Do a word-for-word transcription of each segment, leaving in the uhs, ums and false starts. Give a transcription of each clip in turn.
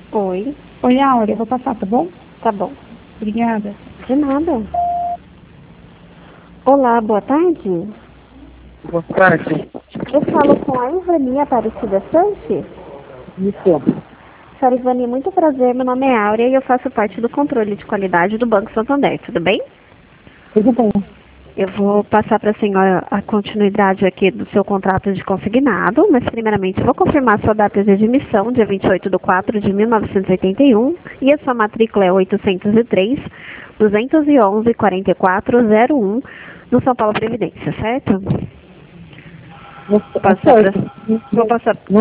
Oi, Oi, Áurea, eu vou passar, tá bom? tá bom. Obrigada. De nada. Olá, boa tarde. Boa tarde. Eu falo com a Ivani Aparecida Sanches. Isso. Senhora Ivani, muito prazer. Meu nome é Áurea e eu faço parte do controle de qualidade do Banco Santander. Tudo bem? Tudo bem. Eu vou passar para a senhora a continuidade aqui do seu contrato de consignado, mas primeiramente vou confirmar sua data de admissão, dia vinte e oito de quatro de mil novecentos e oitenta e um, e a sua matrícula é oitocentos e três, duzentos e onze, quarenta e quatro, zero um, no São Paulo Previdência, certo? Não, Vou passar pra... Vou passar... não,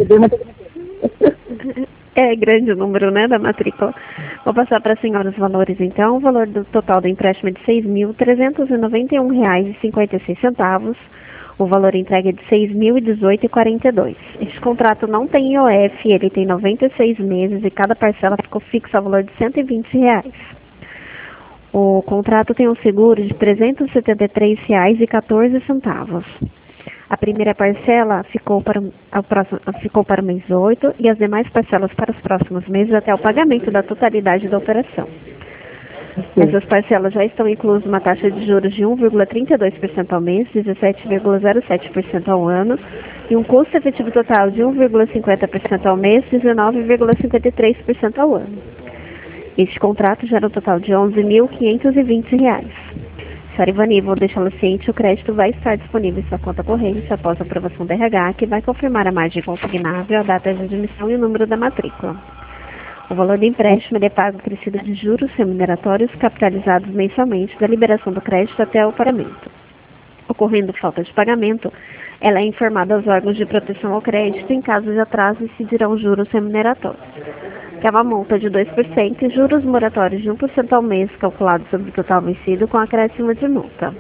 não, É grande o número, né, da matrícula. Vou passar para a senhora os valores, então. O valor do total do empréstimo é de seis mil trezentos e noventa e um reais e cinquenta e seis centavos. O valor entregue é de seis mil e dezoito reais e quarenta e dois centavos. Este contrato não tem I O F, ele tem noventa e seis meses e cada parcela ficou fixa ao valor de cento e vinte reais. O contrato tem um seguro de trezentos e setenta e três reais e quatorze centavos. A primeira parcela ficou para, o próximo, ficou para o mês oito e as demais parcelas para os próximos meses até o pagamento da totalidade da operação. Essas parcelas já estão inclusas uma taxa de juros de um vírgula trinta e dois por cento ao mês, dezessete vírgula zero sete por cento ao ano e um custo efetivo total de um vírgula cinquenta por cento ao mês, dezenove vírgula cinquenta e três por cento ao ano. Este contrato gera um total de onze mil quinhentos e vinte reais. Senhora Ivani, vou deixá-la ciente, o crédito vai estar disponível em sua conta corrente após a aprovação do R H, que vai confirmar a margem consignável, a data de admissão e o número da matrícula. O valor do empréstimo é pago acrescido de juros remuneratórios capitalizados mensalmente da liberação do crédito até o pagamento. Ocorrendo falta de pagamento, ela é informada aos órgãos de proteção ao crédito em caso de atraso incidirão juros remuneratórios, que é uma multa de dois por cento e juros moratórios de um por cento ao mês, calculado sobre o total vencido com acréscimo de multa.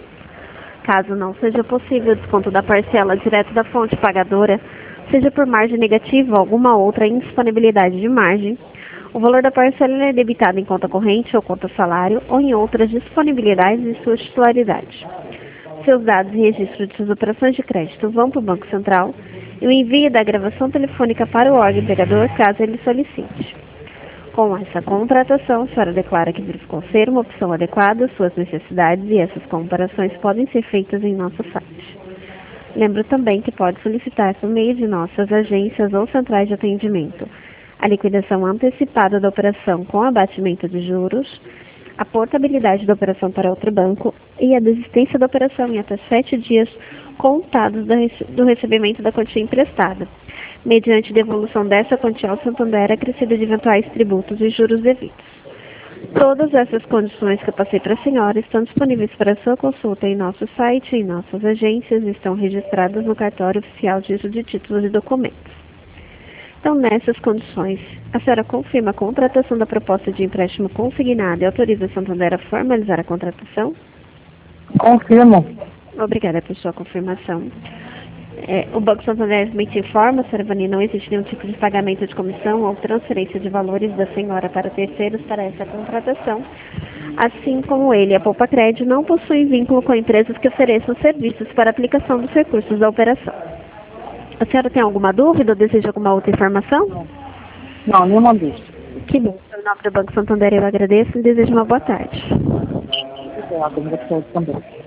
Caso não seja possível o desconto da parcela direto da fonte pagadora, seja por margem negativa ou alguma outra indisponibilidade de margem, o valor da parcela é debitado em conta corrente ou conta salário ou em outras disponibilidades de sua titularidade. Seus dados e registro de suas operações de crédito vão para o Banco Central e o envio da gravação telefônica para o órgão empregador, caso ele solicite. Com essa contratação, a senhora declara que verificou ser uma opção adequada às suas necessidades e essas comparações podem ser feitas em nosso site. Lembro também que pode solicitar por meio de nossas agências ou centrais de atendimento a liquidação antecipada da operação com abatimento de juros, a portabilidade da operação para outro banco e a desistência da operação em até sete dias contados do recebimento da quantia emprestada, mediante devolução dessa quantia ao Santander acrescida de eventuais tributos e juros devidos. Todas essas condições que eu passei para a senhora estão disponíveis para sua consulta em nosso site, em nossas agências e estão registradas no cartório oficial de uso de títulos e documentos. Então, nessas condições, a senhora confirma a contratação da proposta de empréstimo consignado e autoriza a Santander a formalizar a contratação? confirmo. Obrigada por sua confirmação. É, o Banco Santander me informa, senhora Ivani, não existe nenhum tipo de pagamento de comissão ou transferência de valores da senhora para terceiros para essa contratação. Assim como ele, a Poupa Crédito não possui vínculo com empresas que ofereçam serviços para aplicação dos recursos da operação. A senhora tem alguma dúvida ou deseja alguma outra informação? Não, nenhuma vez. Que bom. Em nome do Banco Santander eu agradeço e desejo uma boa tarde. Obrigada, também.